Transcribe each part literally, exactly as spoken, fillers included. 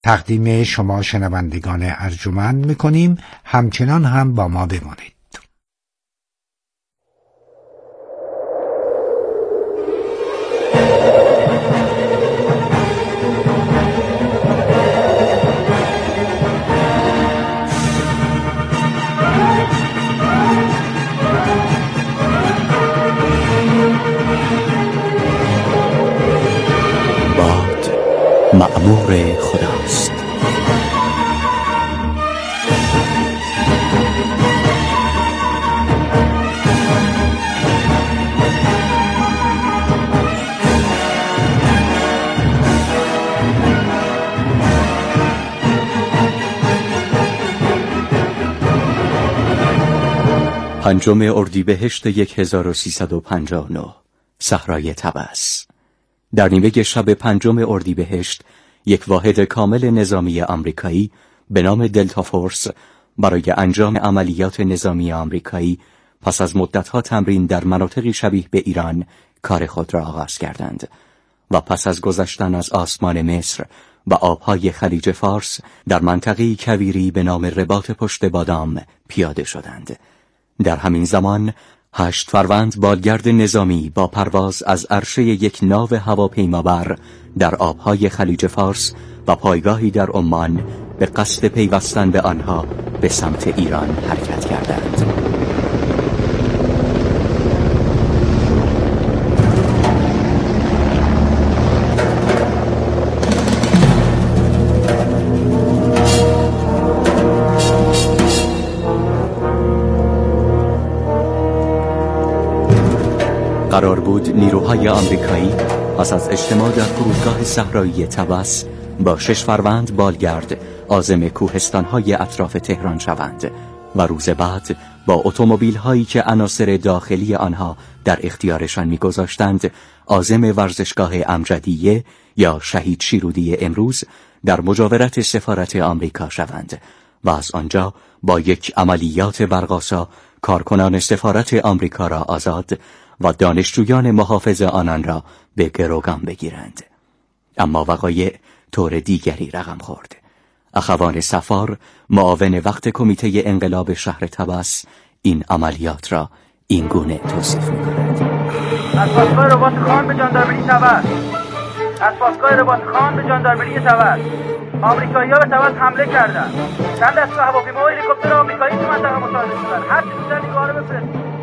تقدیم شما شنوندگان ارجمند میکنیم. همچنان هم با ما بمانید. مأمور خداست. پنجم اردیبهشت هزار و سیصد و پنجاه و نه، صحرای طبس. در نیمه شب پنجم اردیبهشت یک واحد کامل نظامی آمریکایی به نام دلتا فورس برای انجام عملیات نظامی آمریکایی پس از مدتها تمرین در مناطقی شبیه به ایران کار خود را آغاز کردند و پس از گذشتن از آسمان مصر و آبهای خلیج فارس در منطقه‌ای کویری به نام رباط پشت بادام پیاده شدند. در همین زمان هشت فروند بالگرد نظامی با پرواز از عرشه یک ناو هواپیمابر در آبهای خلیج فارس و پایگاهی در عمان به قصد پیوستن به آنها به سمت ایران حرکت کردند. قرار بود نیروهای آمریکایی پس از اجتماع در فرودگاه صحرایی طبس با شش فروند بالگرد عازم کوهستان‌های اطراف تهران شوند و روز بعد با اتومبیل‌هایی که عناصر داخلی آنها در اختیارشان می‌گذاشتند عازم ورزشگاه امجدیه یا شهید شیرودی امروز در مجاورت سفارت آمریکا شوند و از آنجا با یک عملیات برق‌آسا کارکنان سفارت آمریکا را آزاد و دانشجویان محافظ آنان را به گروگان بگیرند. اما وقایع طور دیگری رقم خورد. اخوان صفار، معاون وقت کمیته انقلاب شهر طبس، این عملیات را این گونه توصیف می‌کند. از پاسگاه رباط خان به ژاندارمری طبس، از پاسگاه رباط خان به ژاندارمری طبس، آمریکایی‌ها به طبس حمله کردند. چند دسته هواپیما و هلیکوپتر آمریکایی تو منطقه مشاهده شدند. هر چی دوستان نگاه رو بفرستید.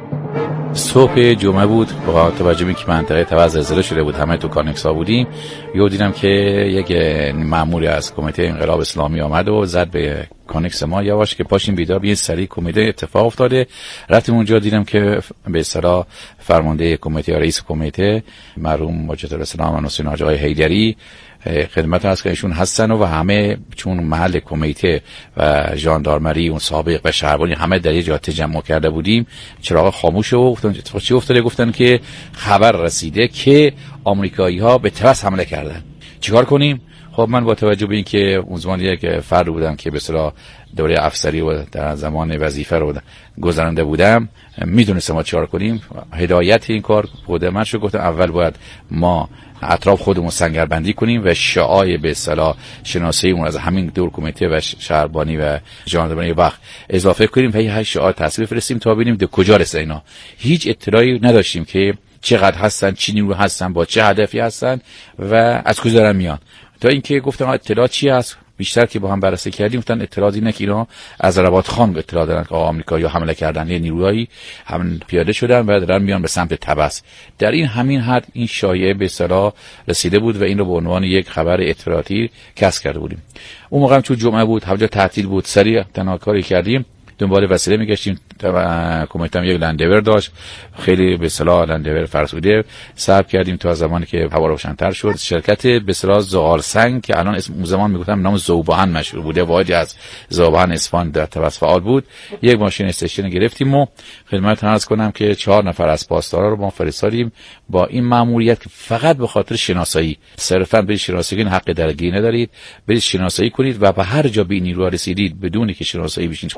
صبح جمعه بود، با توجه به که منطقه طبس زلزله شده بود، همه تو کانکسا بودیم. یهو دیدم که یک مأموری از کمیته انقلاب اسلامی آمد و زد به کانکس ما، یواش که پاشین بیدار بیاین سریع کمیته اتفاق افتاده. رفتیم اونجا دیدم که به اصطلاح فرمانده کمیته یا رئیس کمیته مرحوم مجدد الاسلام و حسین حاج آقای حیدری خدمت هست که ایشون هستن و همه چون محل کمیته و ژاندارمری اون سابق و شهربانی همه در یه جا تجمع کرده بودیم. چراغ خاموش و گفتن اتفاق چی افتاده؟ گفتن که خبر رسیده که آمریکایی‌ها به طبس حمله کردن. چیکار کنیم؟ خب من با توجه به اینکه اون زمان یک فرد بودم که به اصطلاح دوره افسری و در زمان وظیفه رو گذرانده بودم، میدونستم ما چیکار کنیم. هدایت این کار خود من شد. گفتم اول باید ما اطراف خودمون سنگربندی کنیم و شعاع به اصطلاح شناسایی اون از همین دور کمیته و شهربانی و ژاندارمری وقت اضافه کنیم و هی شعاع تصویر فرستیم تا ببینیم به کجا رسه اینا. هیچ اطلاعی نداشتیم که چقدر هستن، چی نیرو هستن، با چه هدفی هستن و از کجا دارن میان. تا اینکه گفتم اطلاع چی هست، بیشتر که با هم بررسی کردیم گفتن اطلاع اینه که اینا از رباط خان اطلاع دارن که آمریکایی‌ها حمله کردن، یه نیروهایی هم پیاده شدن و دارن میان به سمت طبس. در این همین حد این شایعه به اصطلاح رسیده بود و این رو به عنوان یک خبر اطلاعاتی کسب کرده بودیم. اون موقع هم چون جمعه بود، همجا تعطیل بود، سریع تنها کاری کردیم، دنبال وسیله میگشتیم. کمیته هم یک لندور داشت، خیلی به اصطلاح لندور فرسوده صرف کردیم تا زمانی که هوا روشن‌تر شد. شرکت به اصطلاح زغال سنگ که الان اسم اون زمان میگفتم نام ذوباهن مشهور بوده، واحدی از ذوباهن اصفهان در طبس فعال بود. یک ماشین استیشن گرفتیم و خدمت عرض کنم که چهار نفر از پاسدارا رو ما فرستادیم با این مأموریت که فقط به خاطر شناسایی، صرفا به شناسایی حق درگیری ندارید، برید شناسایی کنید و به هر جا به نیروها رسیدید بدون که شناسایی بشین خودتون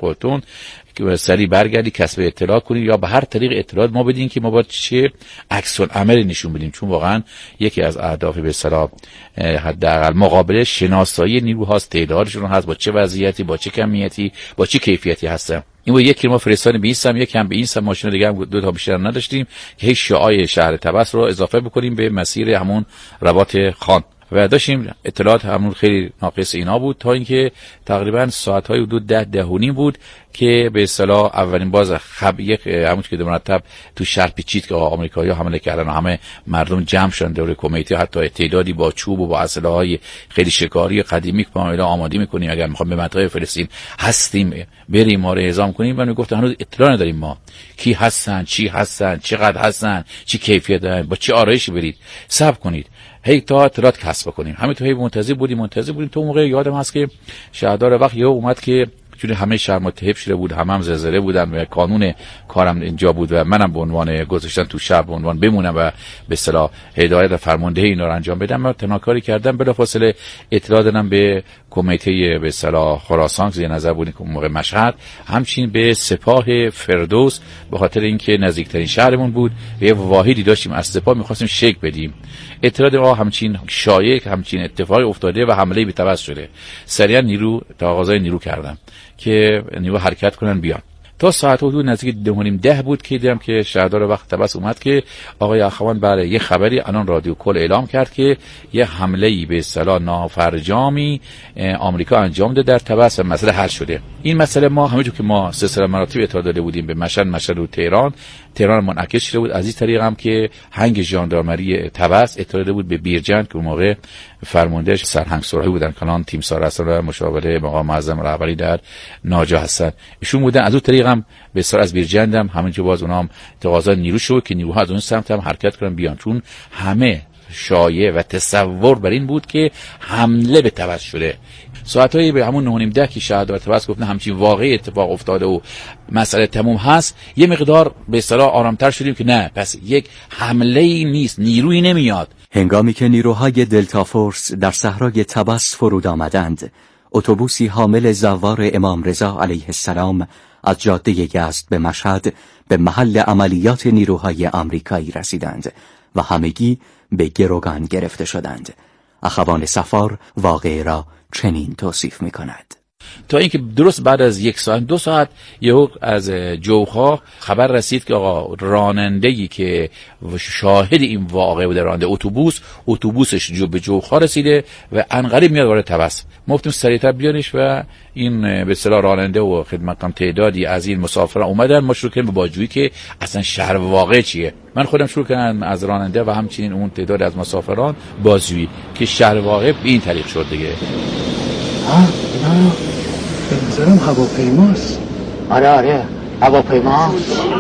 که سری برگردی کسب اطلاع کنی یا به هر طریق اطلاعات ما بدین که ما باید چه عکس العملی نشون بدیم، چون واقعا یکی از اهداف به اصطلاح حداقل مقابله شناسایی نیروهاست، تعدادشون هست، با چه وضعیتی، با چه کمیتی، با چه کیفیتی هستن. این بود یکی ما فرستادیم به این سم، یک هم به این سم، ماشین دیگه هم دو تا بیشتر نداشتیم که هیچ شعاع شهر طبس رو اضافه بکنیم به مسیر همون رباط خان و داشتیم اطلاعات همون خیلی ناقص اینا بود تا اینکه تقریبا ساعت‌های حدود ده ده و نیم بود که به اصطلاح اولین باز خب یک همون که مرتب تو شهر پیچید که آمریکایی‌ها حمله کردن و همه مردم جمع شدن دور کمیته، حتی تعدادی با چوب و با اسلحه‌های خیلی شکاری قدیمی که ما آماده می‌کنیم اگر می‌خوام به منطقه فلسطین هستیم بریم ما رو اعزام کنیم. و گفتن هنوز اطلاع نداریم ما کی هستن، چی هستن، چقدر هستن، چی کیفیت دارن، با چه آرایشی برید، صبر کنید هی تا اطلاعات کسب کنیم. همینطور هی منتظر بودیم منتظر بودیم تو موقع یادم هست که شهردار وقت یه اومد که چون همه شهر متحد شده بود، همه هم زلزله بودن و قانون کارم اینجا بود و منم به عنوان گذاشتن تو شهر به عنوان بمونم و به اصطلاح هدایت و فرماندهی اینا رو انجام بدم. من تنها کاری کردم بلافاصله اطلاع دادم به کمیته به اصطلاح خراسان که نظر بودیم که موقع مشهد، همچنین به سپاه فردوس به خاطر اینکه نزدیکترین شهرمون بود و یه واحدی داشتیم از سپاه می‌خواستیم شک بدیم. اطلاع ما همچین شایع همچین اتفاقی افتاده و حمله به توسط شده. سریعا نیرو تقاضای نیرو کردم که نیرو حرکت کنن بیان. تا ساعت حدود نزدیک ده و نیم ده بود که دیدم که شهردار وقت طبس اومد که آقای اخوان بله یه خبری الان رادیو کل اعلام کرد که یه حمله‌ای به اصطلاح نافرجامی آمریکا انجام داده در طبس و مسئله حل شده. این مسئله ما همونجور که ما سلسله مراتب اطلاع داده بودیم به مشهد، مشهد و تهران، تهران منعکس شده بود. از این طریق هم که هنگ ژاندارمری طبس اطلاع داده بود به بیرجند که اون موقع فرماندهش سرهنگ سراهی بودن، کلان تیم سار هستن و مشاوره مقام معظم رهبری در ناجا هستن ایشون بودن. از اون طریق هم به اصطلاح از بیرجند هم همینجوری باز اونها هم تقاضا نیرو شد که نیروها از اون سمت هم حرکت کنن بیان، چون همه شایعه و تصور بر این بود که حمله به طبس شده. ساعتایی به همون نه و نیم ده که شهردار طبس گفتن همچین واقعی اتفاق افتاده و مسئله تموم هست، یه مقدار به اصطلاح آرامتر شدیم که نه پس یک حمله‌ای نیست، نیرویی نمیاد. هنگامی که نیروهای دلتا فورس در صحرای طبس فرود آمدند، اتوبوسی حامل زوار امام رضا علیه السلام از جاده یزد به مشهد به محل عملیات نیروهای آمریکایی رسیدند و همگی به گروگان گرفته شدند. اخوان صفار واقعه را چنین توصیف می کند: تا اینکه درست بعد از یک ساعت دو ساعت یهو از جوخا خبر رسید که آقا راننده‌ای که شاهد این واقعه بوده، راننده اتوبوس، اتوبوسش جو به جوخا رسیده و انقریب میاد وارد طبس. ما گفتیم سریعتر بیانش و این به اصطلاح راننده و خدمتکار تعدادی از این مسافران اومدن. ما شروع کردیم به بازجویی که اصلا شهر واقع چیه. من خودم شروع کردم از راننده و همچنین اون تعداد از مسافران بازجویی که شهر واقع به این طریق شد دیگه. ها اینا به نظرم هواپیماست. آره آره هواپیما.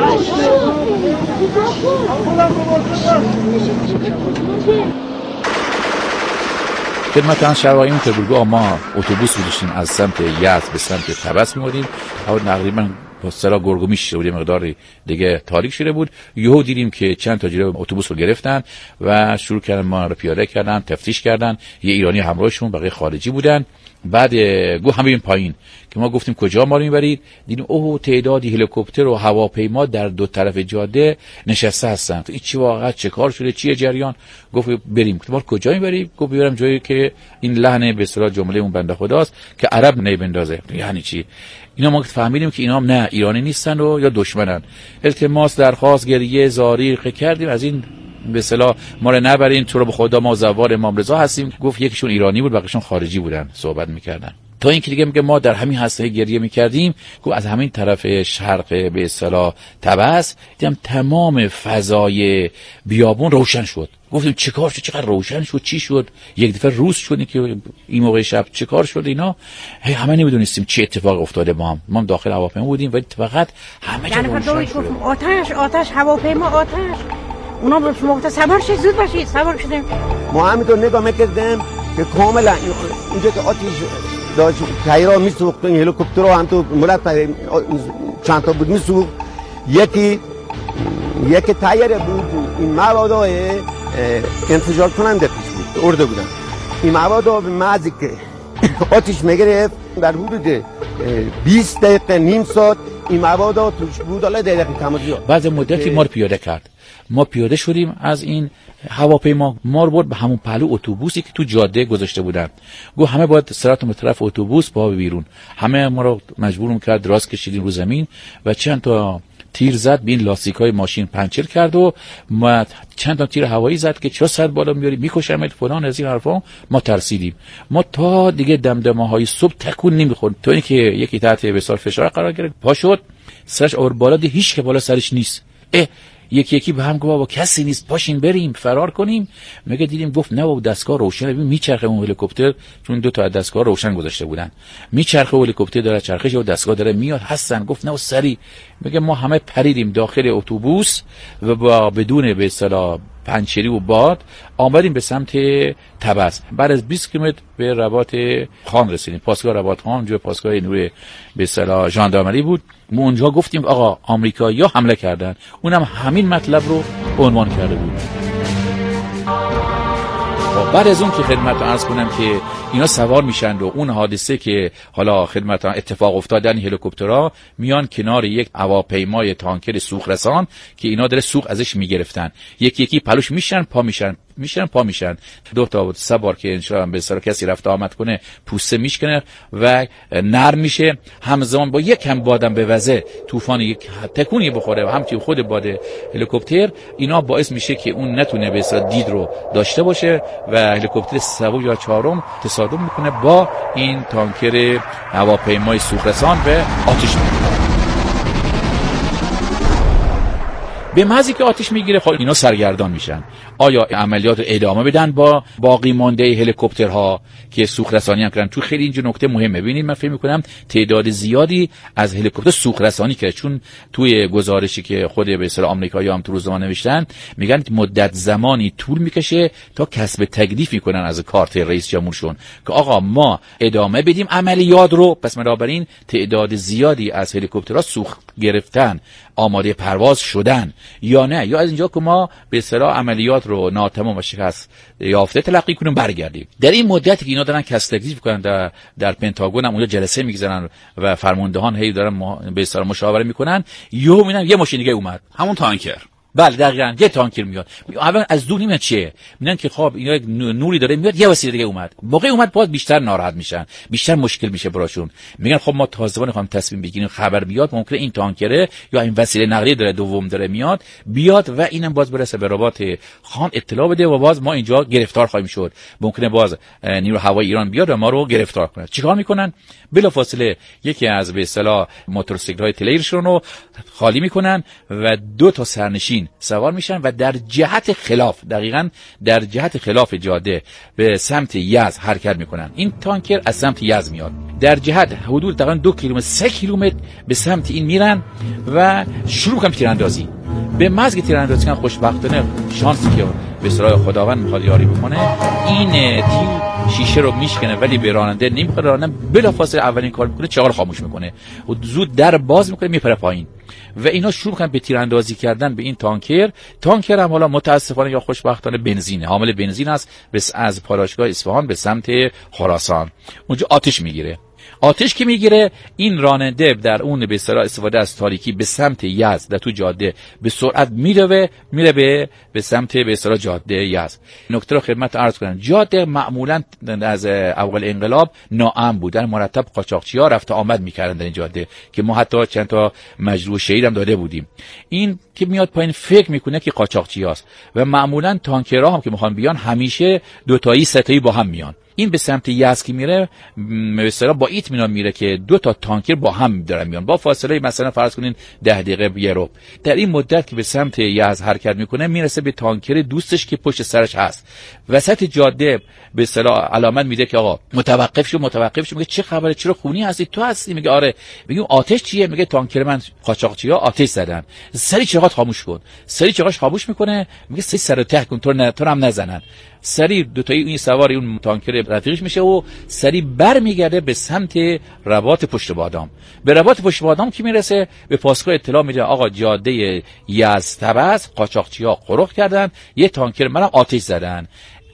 خدمت شهروایی اون تربولگاه ما اتوبوس رو داشتیم از سمت یزد به سمت طبس می‌بردیم. هوا تقریبا پسترا گرگومیش شده بود، مقداری دیگه تاریک شده بود. یهو دیدیم که چند تا جلوی اتوبوس رو گرفتن و شروع کردن ما رو پیاده کردن، تفتیش کردن. یه ایرانی همراهشون، بقیه خارجی بودن. بعد گو هم بریم پایین که ما گفتیم کجا ما رو میبرید؟ دیدیم اوه تعدادی هلیکوپتر و هواپیما در دو طرف جاده نشسته هستن. این چی واقعا چه کار شده، چیه جریان؟ گفت بریم. ما کجا میبریم؟ گفت بریم جایی که این لحن به اصطلاح جمله اون بنده خداست که عرب نمیبندازه. یعنی چی؟ اینا ما فهمیدیم که اینا هم نه ایرانی نیستن و یا دشمنن. التماس درخواست گریه زاری کردیم از این به اصطلاح ما رو نبرین، تو رو به خدا ما زوار امام رضا هستیم. گفت یکیشون ایرانی بود بقیشون خارجی بودن صحبت میکردن. تا این که دیگه میگه ما در همین هسته گریه میکردیم. گفت از همین طرف شرق به اصطلاح طبس دیدم تمام فضای بیابون روشن شد. گفتیم چیکار شد، چقدر روشن شد، چی شد؟ یک دفعه روز شد که این موقع شب چیکار شد اینا؟ هی همه نمیدونستیم چه اتفاق افتاده. ما هم ما هم داخل هواپیما بودیم ولی فقط همه جا روشن شد. آتش آتش هواپیما آتش. اونا به موقع سوار شد، زود باشید سوار شدیم. ما همینطور نگاه میکردیم که کاملا اینجا که آتش داشت تایرها میسوخت، این هلیکوپترها هم تو ملت چند تا بود میسوخت. یکی یکی تایر بود، این موادهای انفجار کننده پیش بود ارده بودن. این موادها به محضی که آتش میگرفت در حدود بیست دقیقه نیم ساعت این مواد توش بود. حالا دقیقه تمازی بعد مدتی ما رو پیاده کرد. ما پیاده شدیم از این هواپیما، ما رو برد به همون پهلو اتوبوسی که تو جاده گذاشته بودن. گو همه باید سرتون به طرف اتوبوس با بیرون. همه ما رو مجبور کرد دراز کشیدیم رو زمین و چند تا تیر زد به این لاستیک‌های ماشین پنچر کرد و ما چند تا تیر هوایی زد که چرا صد بالا میاری میکشمت فلان از این حرفا. ما ترسیدیم. ما تا دیگه دمدمه‌های صبح تکون نمیخورد تا اینکه یکی تحت بسار فشار قرار گرفت، پا شد سرش اور بالا دی، هیچ که بالا سرش نیست. اه یکی یکی به هم گفت بابا کسی نیست، پاشین بریم فرار کنیم. میگه دیدیم گفت نه بابا دستگاه روشنه، ببین میچرخه اون هلیکوپتر، چون دو تا دستگاه روشن گذاشته بودن، میچرخه هلیکوپتر داره چرخش و دستگاه داره میاد هستن. گفت نه سری. میگه ما همه پریدیم داخل اتوبوس و با بدون به اصطلاح پنچری و باد آمدیم به سمت طبس. بعد از بیست کیلومتر به رباط خان رسیدیم، پاسگاه رباط خان، جو پاسگاه نیروی به اصطلاح ژاندارمری بود. ما اونجا گفتیم آقا آمریکایی‌ها حمله کردن، اونم همین مطلب رو عنوان کرده بود. بعد از اون که خدمت عرض کنم که اینا سوار میشن و اون حادثه که حالا خدمت اتفاق افتاد در این هلیکوپترها میان کنار یک هواپیمای تانکر سوخت رسان که اینا داره سوخت ازش میگرفتن، یکی یکی پلوش میشن پا میشن میشن پا میشن. دو تا سه بار که انشالله به سر کسی رفت آمد کنه پوسته میشکنه و نرم میشه، همزمان با یک کم بادم به وزه طوفان یک تکونی بخوره و همچنین خود باد هلیکوپتر اینا باعث میشه که اون نتونه به اصطلاح دید رو داشته باشه و هلیکوپتر سوم یا چهارم تصادم میکنه با این تانکر هواپیمای سوخت رسان و آتش میگیره. به محضی که آتش میگیره خب اینا سرگردان میشن. آیا عملیات رو ادامه بدن با باقی مانده هلیکوپترها که سوخت رسانی هم کردن؟ تو خیلی اینجا نکته مهمه. ببینید من فکر میکنم تعداد زیادی از هلیکوپتر سوخت رسانی کرد، چون توی گزارشی که خود به اصطلاح آمریکایی‌ها هم تو روزنامه نوشتن میگن مدت زمانی طول میکشه تا کسب تکلیف میکنن از کارت رئیس جمهورشون که آقا ما ادامه بدیم عملیات رو. پس بنابراین تعداد زیادی از هلیکوپترها سوخت گرفتن، آماده پرواز شدن یا نه، یا از اینجا که ما به اصطلاح عملیات رو ناتمام و شکست یافته تلقی کنیم برگردیم. در این مدتی که اینا دارن کسب تکلیف میکنن در, در پنتاگون هم اونجا جلسه میگذارن و فرماندهان هی دارن به اصطلاح مشاوره میکنن، یهو میبینن یه ماشین دیگه اومد، همون تانکر. بله دقیقاً یه تانکر میاد. اول از دور نمیاد چیه، میگن که خب اینا یک نوری داره میاد، یه وسیله دیگه اومد. موقع اومد باز بیشتر ناراحت میشن، بیشتر مشکل میشه براشون. میگن خب ما تازه میخوام تصمیم بگیریم، خبر بیاد ممکنه این تانکره یا این وسیله نقلیه داره دوم داره میاد بیاد و اینم باز برسه به رباط خان اطلاع بده و باز ما اینجا گرفتار خواهیم شد. ممکنه باز نیرو هوایی ایران بیاد و ما رو گرفتار کنه. چیکار میکنن؟ بلافاصله یکی از به اصطلاح موتورسیکل‌های تلیرشون رو خالی میکنن و دو تا سرنشین سوار میشن و در جهت خلاف، دقیقاً در جهت خلاف جاده به سمت یزد حرکت میکنن. این تانکر از سمت یزد میاد، در جهت حدود تقریبا دو کیلومتر سه کیلومتر به سمت این میرن و شروع کنن تیراندازی. به مزگ تیراندازی کردن خوشبختانه شانسی که به اصطلاح خداوند میخواد یاری بکنه، این تیر شیشه رو میشکنه ولی به راننده نمیخوره. راننده بلافاصله اولین کار میکنه چراغ خاموش میکنه و زود در باز میکنه میپره پایین و اینا شروع کردن به تیراندازی کردن به این تانکر. تانکر هم حالا متاسفانه یا خوشبختانه بنزینه، حامل بنزین است، بس از پاراشگاه اصفهان به سمت خراسان اونجا آتش میگیره. آتش که میگیره این راننده در اون به اصطلاح استفاده از تاریکی به سمت یزد در تو جاده به سرعت میره میره به به سمت به اصطلاح جاده یزد. نکته رو خدمت عرض کنم، جاده معمولا از اول انقلاب ناامن بودن، مرتب قاچاقچی‌ها رفت آمد میکردن در این جاده که ما حتی چند تا مجروح شهید هم داده بودیم. این که میاد پایین فکر میکنه که قاچاقچی‌هاست و معمولا تانکرها هم که میخوان بیان همیشه دو تایی سه تایی با هم میان. این به سمت یزد که میره به اصطلاح با اطمینان میره که دو تا تانکر با هم دارن میان با فاصله مثلا فرض کنین ده دقیقه یه رو. در این مدت که به سمت یزد حرکت میکنه میرسه به تانکر دوستش که پشت سرش هست. وسط جاده به اصطلاح علامت میده که آقا متوقف شو متوقف شو. میگه چه خبره، چرا خونی هستی، تو هستی؟ میگه آره. میگه آتش چیه؟ میگه تانکر من قاچاقچی‌ها آتش زدن. سری چراغ خاموش کن. سری چراغش خاموش میکنه، میگه سری سر ته کن تو نه تو هم نزنن. سری دو تایی این سوار اون تانکر رفیقش میشه و سری برمیگرده به سمت رباط پشت بادام. به رباط پشت بادام که میرسه به پاسگاه اطلاع میده آقا جاده یزد طبس قاچاقچی‌ها قرق کردن، یه تانکر منم آتش زدن.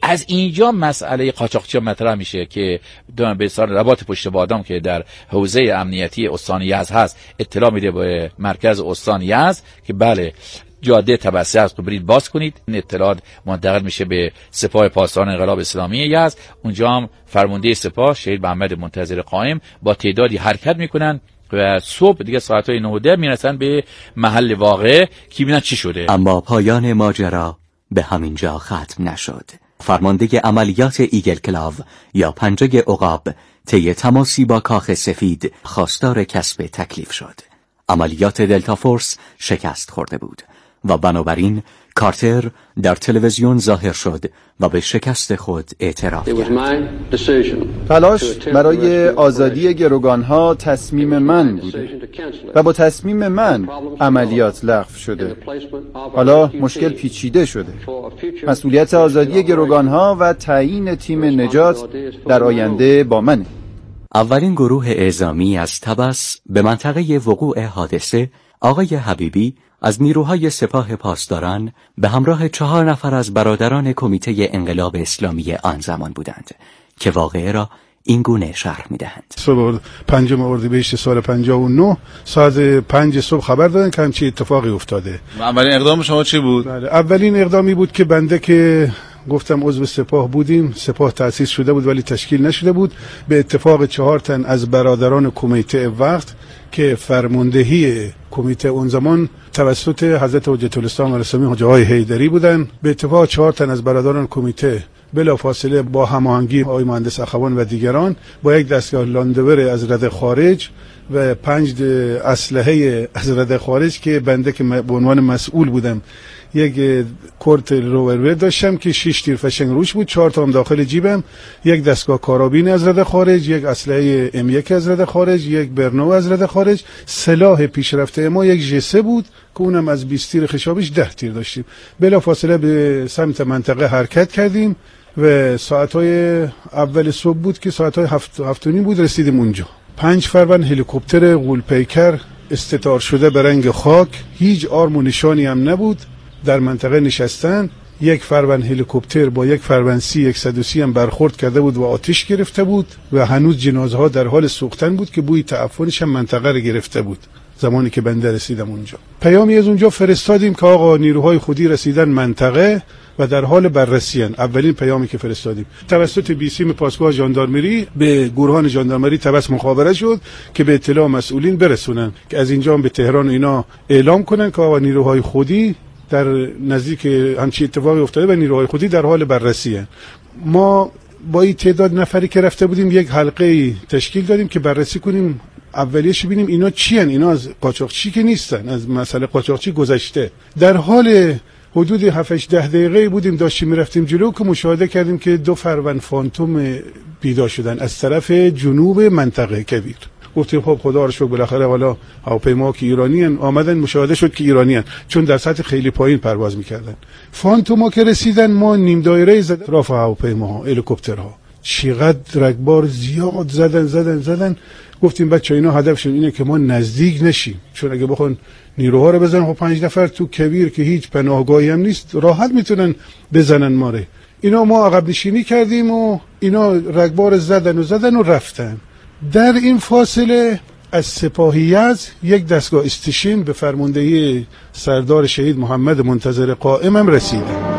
از اینجا مسئله قاچاقچی مطرح میشه که به اصطلاح رباط پشت بادام که در حوزه امنیتی استان یزد هست اطلاع میده به مرکز استان یزد که بله جاده تبسی از برید باز کنید. این اطلاعات منتقل میشه به سپاه پاسداران انقلاب اسلامی یزد. اونجا هم فرمانده سپاه شهید محمد منتظر قائم با تعدادی حرکت میکنن و صبح دیگه ساعتهای نه و ده میرسن به محل واقعه که ببینن چی شده. اما پایان ماجرا به همین جا ختم نشد. فرمانده عملیات ایگل کلاو یا پنجه عقاب طی تماسی با کاخ سفید خواستار کسب تکلیف شد. عملیات دلتا فورس شکست خورده بود و بنابراین کارتر در تلویزیون ظاهر شد و به شکست خود اعتراف کرد. تلاش برای آزادی گروگانها تصمیم من بود و با تصمیم من عملیات لغو شده. حالا مشکل پیچیده شده. مسئولیت آزادی گروگانها و تعیین تیم نجات در آینده با منه. اولین گروه اعزامی از طبس به منطقه وقوع حادثه آقای حبیبی از نیروهای سپاه پاسداران به همراه چهار نفر از برادران کمیته انقلاب اسلامی آن زمان بودند که واقعه را این گونه شرح می‌دهند. صبح پنجم اردیبهشت سال پنجاه و نه ساعت پنج صبح خبر دادن که همچین اتفاقی افتاده. اولین اقدام شما چی بود؟ بله، اولین اقدامی بود که بنده که گفتم عضو سپاه بودیم، سپاه تأسیس شده بود ولی تشکیل نشده بود، به اتفاق چهار تن از برادران کمیته وقت که فرماندهی کمیته اون زمان توسط حضرت حجت الاسلام الاسلامی حاجی آقای حیدری بودن، به اتفاق چهار تن از برادران کمیته بلافاصله با هماهنگی آقای مهندس اخوان و دیگران با یک دستگاه لاندور از رده خارج و پنج اسلحه از رده خارج که بنده که به عنوان مسئول بودم یک کورت روور داشتم که شش تیر فشنگ روش بود، چهار تا هم داخل جیبم، یک دستگاه کارابین از رده خارج، یک اسلحه ام یک از رده خارج، یک برنو از رده خارج. سلاح پیشرفته ما یک جسه بود که اونم از بیست تیر خشابیش ده تیر داشتیم. بلافاصله به سمت منطقه حرکت کردیم و ساعتهای اول صبح بود که ساعتهای هفت هفت و نیم بود رسیدیم اونجا. پنج فروند هلیکوپتر غول‌پیکر استتار شده به رنگ خاک، هیچ آرم و نشانی هم نبود، در منطقه نشستن. یک فروند هلیکوپتر با یک فروند سی صد و سی هم برخورد کرده بود و آتش گرفته بود و هنوز جنازه ها در حال سوختن بود که بوی تعفنش هم منطقه رو گرفته بود. زمانی که بنده رسیدم اونجا پیامی از اونجا فرستادیم که آقا نیروهای خودی رسیدن منطقه و در حال بررسی ان. اولین پیامی که فرستادیم توسط بیسیم پاسگاه ژاندارمری به گروهان ژاندارمری طبس مخابره شد که به اطلاع مسئولین برسونن که از اینجا به تهران اینا اعلام کنن که آقا نیروهای خودی در نزدیک همچین اتفاقی افتاده و نیروهای خودی در حال بررسی ان. ما با این تعداد نفری که رفته بودیم یک حلقه تشکیل دادیم که بررسی کنیم، اولیش ببینیم اینا چی ان، اینا از قاچاقچی که نیستن، از مسئله قاچاقچی گذشته. در حال حدود هفت ده دقیقه بودیم داشتیم میرفتیم جلو که مشاهده کردیم که دو فروند فانتوم پیدا شدن از طرف جنوب منطقه کویر. گفتیم خب خدا رو شکر بالاخره حالا هواپیما که ایرانیان آمدن، مشاهده شد که ایرانیان، چون در سطح خیلی پایین پرواز میکردن. فانتوما که رسیدن ما نیم دایره زد اطراف هواپیماها، هلیکوپترها، چقدر رگبار زیاد زدن زدن زدن. گفتیم بچه اینا هدفشون اینه که ما نزدیک نشیم، چون اگه بخون نیروها رو بزنن خب پنج نفر تو کویر که هیچ پناهگاهی هم نیست راحت میتونن بزنن ماره. اینا ما عقب نشینی کردیم و اینا رگبار زدن و زدن و رفتن. در این فاصله از سپاه یزد یک دستگاه استشین به فرماندهی سردار شهید محمد منتظر قائم هم رسیدن.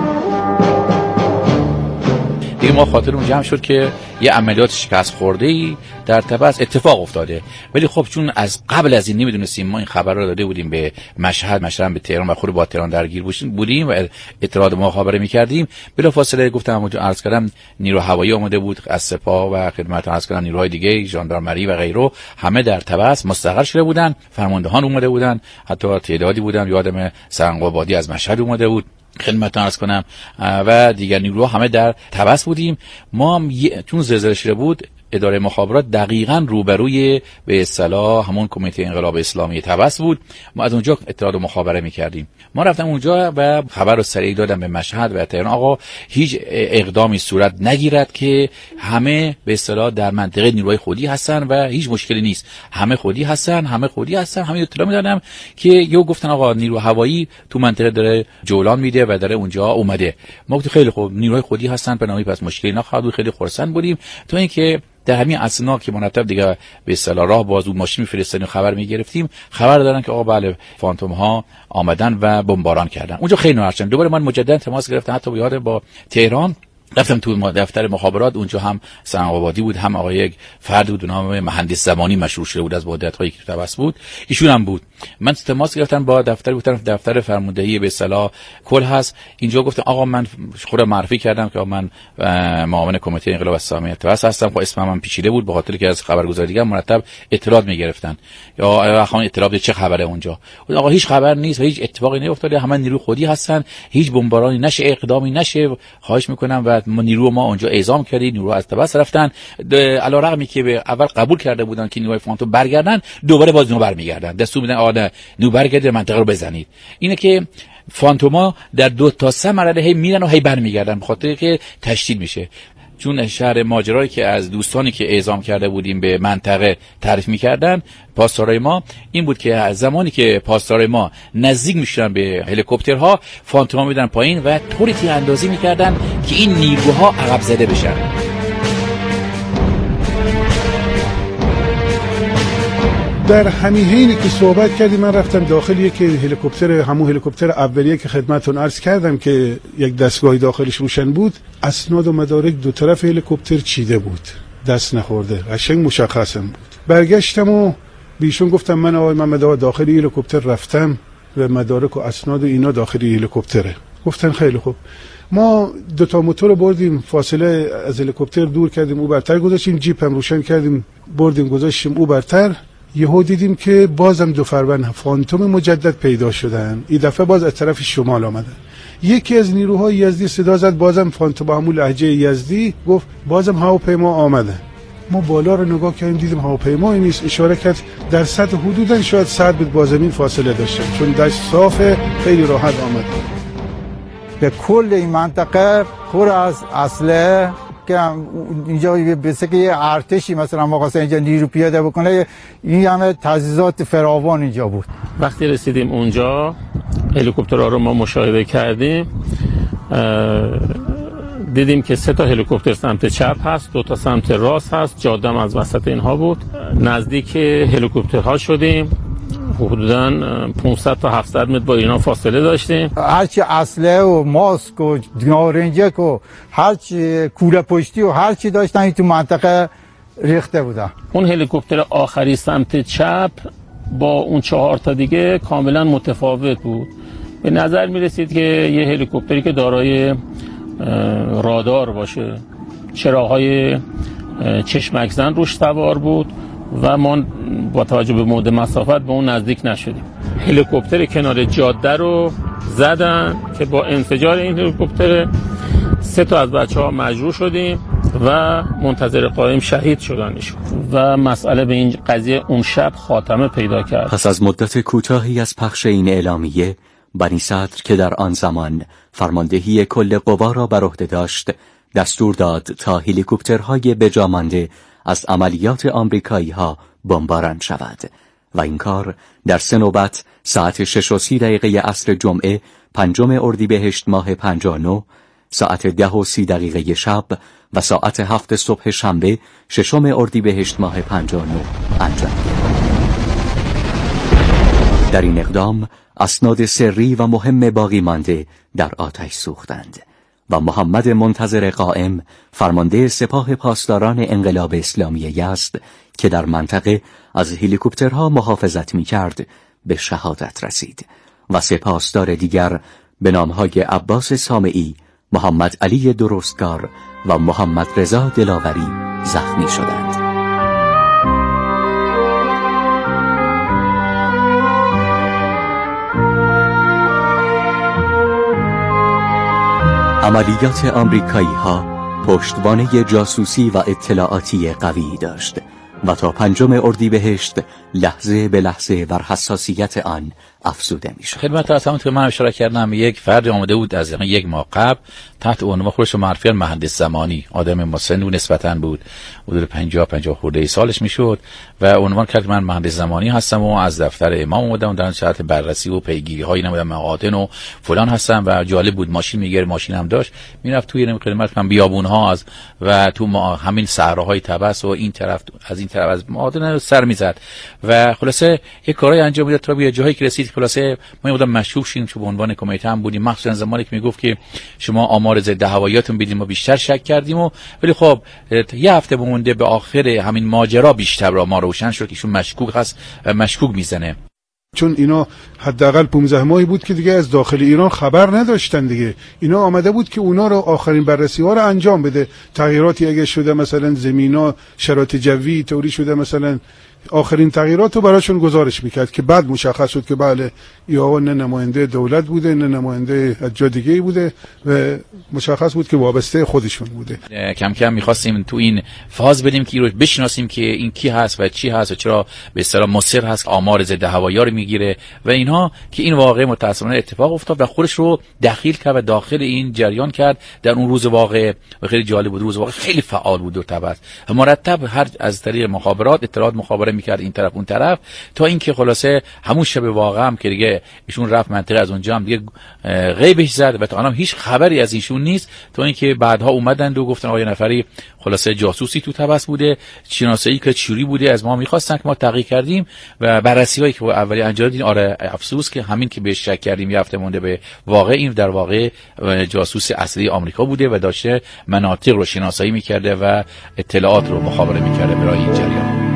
دیگه ما خاطرمون جمع شد که یه عملیات شکست خورده‌ای در طبس اتفاق افتاده، ولی خب چون از قبل از این نمیدونستیم، ما این خبر رو داده بودیم به مشهد، مشهد به تهران و خود با تهران درگیر بودیم و اطلاعات مخابره می‌کردیم. بلافاصله گفتم اونجا عرض کردم نیرو هوایی اومده بود از سپاه و خدمت عرض کردم نیروهای دیگه ژاندارمری و غیره همه در طبس مستقر شده بودن، فرماندهان اومده بودن، حتی تعدادی بودن، یادم سرنگ‌آبادی از مشهد اومده بود خدمتتون عرض کنم و دیگر نیروها همه در طبس بودیم. ما هم چون زلزله شده بود اداره مخابرات دقیقاً روبروی به اصطلاح همون کمیته انقلاب اسلامی طبس بود. ما از اونجا اطلاعات مخابره می‌کردیم. ما رفتم اونجا و خبر رو سریع دادم به مشهد و تهران آقا هیچ اقدامی صورت نگیرد که همه به اصطلاح در منطقه نیروهای خودی هستن و هیچ مشکلی نیست. همه خودی هستن، همه خودی هستن. همین اطلاع میدادم که یهو گفتن آقا نیرو هوایی تو منطقه داره جولان میده و داره اونجا اومده. ما گفتیم خیلی خوب نیروهای خودی هستن به نامه پس مشکلی نخواهد بود. خیلی خرسند بودیم تا اینکه در همین اسنا که مرتب دیگه به اصطلاح راه باز بود ماشین می‌فرستادیم خبر می‌گرفتیم خبر دادن که آقا بله فانتوم ها آمدن و بمباران کردن. اونجا خیلی ناراحت شدم. دوباره من مجددا تماس گرفتم حتی با یاد با تهران رفتم تو دفتر مخابرات. اونجا هم سنگ‌آبادی بود هم آقای یک فرد بود به نام مهندس زمانی مشهور شده بود از مدت‌هایی که توسط بود ایشون هم بود. من تماس گرفتم با دفتر گفتم دفتر فرماندهی به اصطلاح کل هست اینجا. گفتم آقا من خودم معرفی کردم که من معاون کمیته انقلاب اسلامی توسط هستم. خب اسمم هم پیچیده بود به خاطر که از خبرگزاری دیگه مرتب اطلاعات می‌گرفتن یا آقا اطلاعات چه خبره اونجا. آقا هیچ خبر نیست و هیچ اتفاقی نیفتاده. همه نیرو خودی هستن. هیچ بمبارانی نشه اقدامی نشه. خواهش می‌کنم و ما نیرو ما اونجا اعزام کردیم. نیرو از تبس رفتن علیرغمی که به اول قبول کرده بودن که نیروهای فانتوم برگردن دوباره باز اونو برمیگردن. دستور میدن آقا نیرو برگرده منطقه رو بزنید. اینه که فانتوما در دو تا سه مرحله هی میرن و هی برمیگردن به خاطر که تشدید میشه. چون شهر ماجرایی که از دوستانی که اعزام کرده بودیم به منطقه تعریف میکردن پاسدارای ما این بود که زمانی که پاسدارای ما نزدیک میشدن به هلیکوپترها فانتوما میدن پایین و طوری تیر اندازی میکردن که این نیروها عقب زده بشن. در همین حینی که صحبت کردیم من رفتم داخل یک هلیکوپتر همون هلیکوپتر اولیه که خدمتتون عرض کردم که یک دستگاهی داخلش روشن بود. اسناد و مدارک دو طرف هلیکوپتر چیده بود دست نخورده قشنگ مشخصم بود. برگشتم و بیشون گفتم من آقای محمد داخل هلیکوپتر رفتم و مدارک و اسناد و اینا داخل هلیکوپتره. گفتن خیلی خوب. ما دو تا موتور بردیم فاصله از هلیکوپتر دور کردیم او برتر گذاشتیم جیپ هم روشن کردیم بردیم گذاشتیم او برتر. یهو دیدیم که بازم دو فروند فانتوم مجدد پیدا شدن. این دفعه باز از طرف شمال آمدن. یکی از نیروهای یزدی صدا زد بازم فانتوم با همون لهجه یزدی گفت بازم هواپیما آمدن. ما بالا رو نگاه کردیم دیدیم هواپیمایی نیست. اشاره کرد در سطح حدوداً شاید صد متر با زمین فاصله داشتن چون دشت صافه خیلی راحت آمد. به کل این منطقه پر از اسلحه که اینجا بسه که یه ارتشی مثلا ما خواستن اینجا نیرو پیاده بکنه این همه تجهیزات فراوان اینجا بود. وقتی رسیدیم اونجا هلیکوپترها رو ما مشاهده کردیم دیدیم که سه تا هلیکوپتر سمت چپ هست دو تا سمت راست هست جاده هم از وسط اینها بود. نزدیک هلیکوپترها شدیم حدوداً پانصد تا هفتصد متر با اینا فاصله داشتیم. هرچی اسلحه و ماسک و نارنجک و هرچی کوله پشتی و هرچی داشتن این تو منطقه ریخته بودن. اون هلیکوپتر آخری سمت چپ با اون چهار تا دیگه کاملا متفاوت بود. به نظر می رسید که یه هلیکوپتری که دارای رادار باشه چراغ‌های چشمک زن روش سوار بود و ما با توجه به مود مسافت به اون نزدیک نشدیم. هلیکوپتر کنار جاده رو زدن که با انفجار این هلیکوپتر سه تا از بچه‌ها مجروح شدیم و منتظر قائم شهید شدنشون و مسئله به این قضیه اون شب خاتمه پیدا کرد. پس از مدت کوتاهی از پخش این اعلامیه بنی صدر که در آن زمان فرماندهی کل قوا را بر عهده داشت دستور داد تا هلیکوپترهای بجامانده از عملیات آمریکایی ها بمباران شود و این کار در سه نوبت ساعت شش و سی دقیقه عصر جمعه پنجم اردیبهشت ماه پنجاه و نه ساعت ده و سی دقیقه شب و ساعت هفت صبح شنبه ششم اردیبهشت ماه پنجاه و نه انجام گرفت. در این اقدام اسناد سری و مهم باقی مانده در آتش سوختند و محمد منتظر قائم فرمانده سپاه پاسداران انقلاب اسلامی یزد که در منطقه از هلیکوپترها محافظت می‌کرد به شهادت رسید و سپاسدار دیگر به نام‌های عباس سامعی، محمد علی درستگار و محمد رضا دلاوری زخمی شدند. عملیات آمریکایی ها پشتوانه جاسوسی و اطلاعاتی قوی داشت و تا پنجم اردیبهشت لحظه به لحظه بر حساسیت آن افزوده میشد. خدمت از همون که من اشاره کردم، یک فرد آمده بود از یک ماه قبل تحت عنوان خودش رو معرفی کرد مهندس زمانی، آدم مسن و نسبتاً بود، حدود پنجاه پنجاه خورده سالش میشد و عنوان کرد من مهندس زمانی هستم و از دفتر امام اومدم در صورت بررسی و پیگیری های نمیدونم معادن و فلان هستم و جالب بود ماشین میگیره، ماشین هم داشت میرفت توی نمی خدمت من بیابون ها از و تو ما همین صحراهای طبس و این طرف از این طرف از معادن سر میزد و خلاصه یک کارای انجام میداد تا به جایی که رسید. خلاصه ما بودم مشکوک شدیم چون به عنوان کمیته هم بودیم، مخصوصا زمانی که میگفت که شما آمار ضد هواییاتون بدید ما بیشتر شک کردیم و ولی خب یه هفته مونده به آخر همین ماجرا بیشتر را ما روشن شد که ایشون مشکوک هست و مشکوک میزنه. چون اینا حداقل پانزده ماهی بود که دیگه از داخل ایران خبر نداشتن دیگه. اینا آمده بود که اونا رو آخرین بررسی ها رو انجام بده. تغییراتی اگه شده مثلا زمینا شرایط جوی طوری شده مثلا آخرین تغییرات رو براشون گزارش میکرد که بعد مشخص شد که بله این آقا نه نماینده دولت بوده نه نماینده از جای دیگه بوده و مشخص بود که وابسته خودشون بوده. کم کم میخواستیم تو این فاز بدیم که رو بشناسیم که این کی هست و چی هست و چرا به اصطلاح مصر هست آمار ضد هوایی رو میگیره و اینها که این واقعه متأسفانه اتفاق افتاد و خودش رو دخیل کرد و داخل این جریان کرد در اون روز واقعه و خیلی جالب بود. روز واقعه خیلی فعال بود و تبعت مرتب هر از طریق مخابرات اطلاعات مخابره میکرد این طرف اون طرف تا اینکه خلاصه همون شب واقعه هم که دیگه ایشون رفت منطقه از اونجا هم دیگه غیبش زد و تا الان هیچ خبری از ایشون نیست تا اینکه بعدها اومدن و گفتن آقا یه نفری خلاصه جاسوسی تو تبس بوده، شناسایی که چوری بوده از ما میخواستن که ما تحقیق کردیم و بررسی‌هایی که اولی انجام دادیم آره افسوس که همین که بهش شک کردیم یه هفته مونده به واقع این در واقع جاسوس اصلی آمریکا بوده و داشته مناطق رو شناسایی میکرده و اطلاعات رو مخابره میکرده برای این جریان.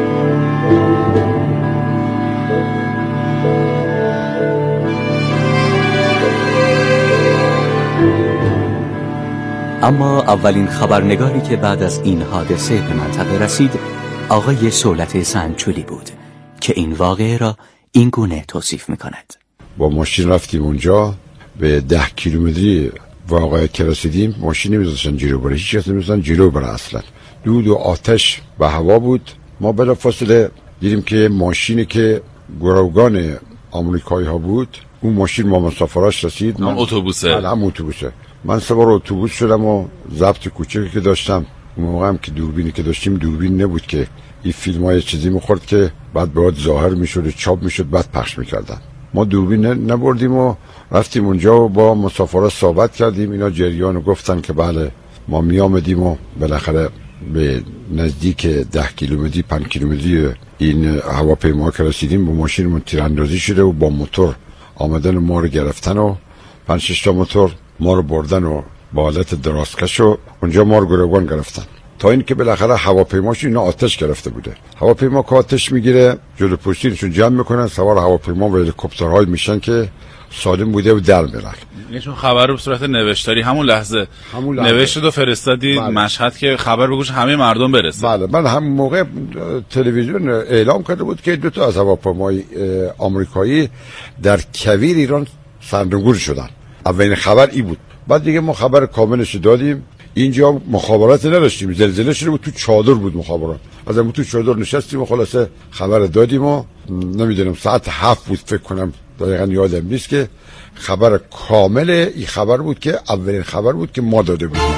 اما اولین خبرنگاری که بعد از این حادثه به منطقه رسید آقای سولت سنچولی بود که این واقعه را این گونه توصیف میکند. با ماشین رفتیم اونجا به ده کیلومتری واقعه که رسیدیم ماشین نمیذاشتن جلو بره، هیچ کس نمیذاشتن جلو بره اصلا. دود و آتش به هوا بود. ما بلافاصله دیدیم که ماشینی که گروگان آمریکایی ها بود اون ماشین ما مسافراش رسید. من اتوبوسه هم اتوبوسه من سوار اتوبوس شدم و ضبط کوچکی که داشتم اون موقع هم که دوربینی که داشتیم دوربین نبود که این فیلم های چیزی میخورد که بعد باید ظاهر میشد چاپ میشد بعد پخش میکردن. ما دوربین نبردیم و رفتیم اونجا و با مسافرها صحبت کردیم. اینا جریان گفتن که بله ما میامدیم و بالاخره به نزدیک ده کیلومتری پنج کیلومتری این هواپیما که رسیدیم با ماشینمون تیراندازی شده و با موتور آمدن ما رو گرفتن و پنج شش تا موتور ما رو بردن و با حالت درازکش و اونجا ما رو گروگان گرفتن تا این که بالاخره هواپیماش اینا آتش گرفته بوده. هواپیما که آتش میگیره جلو پشتینشون جمع میکنن سوار هواپیما و هلیکوپترهای میشن که سالم بوده و در میرن. یعنی چون خبر رو به صورت نوشتاری همون لحظه, همون لحظه. نوشتید و فرستادید بله. مشهد که خبر به گوش همه مردم برسه. بله من همون موقع تلویزیون اعلام کرده بود که دو تا از هواپیمای آمریکایی در کویر ایران سرنگون شدن. اولین خبر ای بود. بعد دیگه ما خبر کاملش دادیم. اینجا مخابرات نداشتیم، زلزله شده بود تو چادر بود مخابرات. از اون تو چادر نشستیم و خلاصه خبر دادیم و نمیدونم ساعت هفت بود فکر کنم دقیقاً یادم نیست که خبر کامل این خبر بود که اولین خبر بود که ما داده بودیم.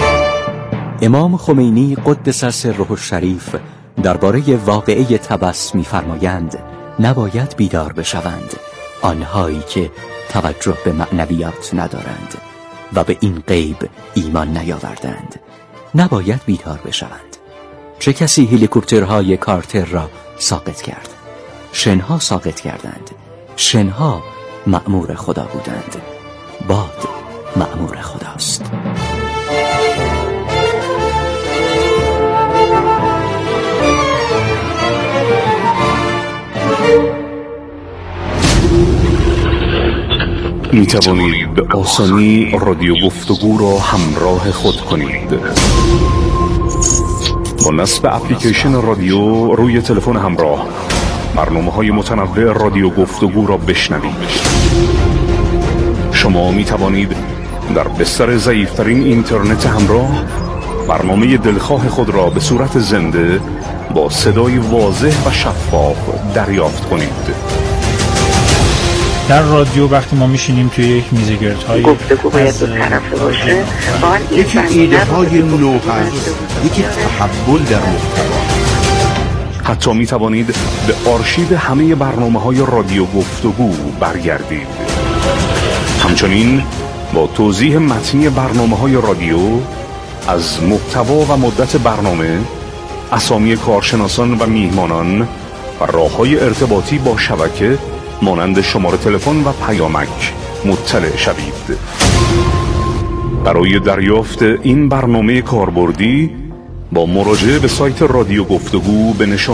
امام خمینی قدس سره الشریف درباره واقعه طبس می‌فرمایند نباید بیدار بشوند آنهایی که توجه به معنویات ندارند و به این غیب ایمان نیاوردند. نباید بیدار بشوند. چه کسی هلیکوپترهای کارتر را ساقط کرد؟ شنها ساقط کردند. شنها مأمور خدا بودند. باد مأمور خداست. می توانید به آسانی رادیو گفتگو را همراه خود کنید. با نصب اپلیکیشن رادیو روی تلفن همراه برنامه‌های متنوع رادیو گفتگو را بشنوید. شما می توانید در بستر ضعیفترین اینترنت همراه برنامه دلخواه خود را به صورت زنده با صدای واضح و شفاف دریافت کنید. در رادیو وقتی ما میشینیم توی یک میز گردهای گفتگو باید دو طرفه باشه، یکی ایده های نو هست، یکی تحول در محتوا. حتی می توانید به آرشیو همه برنامه های رادیو گفتگو برگردید. همچنین با توضیح متنی برنامه های رادیو از محتوا و مدت برنامه، اسامی کارشناسان و میهمانان و راه‌های ارتباطی با شبکه مانند شماره تلفن و پیامک مطلع شوید. برای دریافت این برنامه کاربردی با مراجعه به سایت رادیو گفتگو به نشان